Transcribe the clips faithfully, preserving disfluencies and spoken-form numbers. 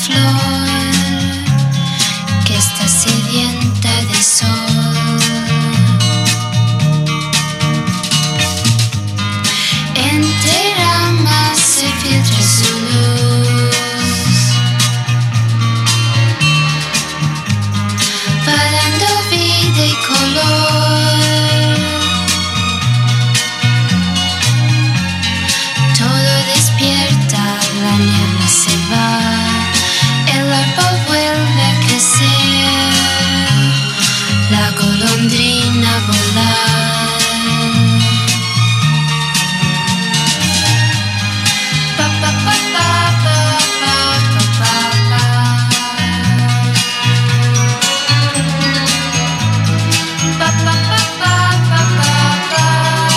flor que está sedienta de sol. Entre ramas se filtra su luz, va dando vida y color. Todo despierta, la niebla se va, el árbol vuelve a crecer, la golondrina a volar. Pa, pa, pa, pa, pa, pa, pa, pa, pa, pa, pa, pa, pa, pa.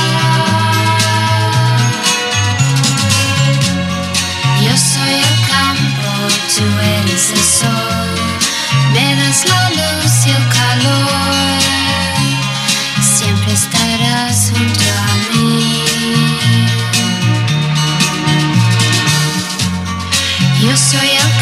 Yo soy el campo, tú eres el sol, me das la luz y el calor, siempre estarás junto a mí. Yo soy el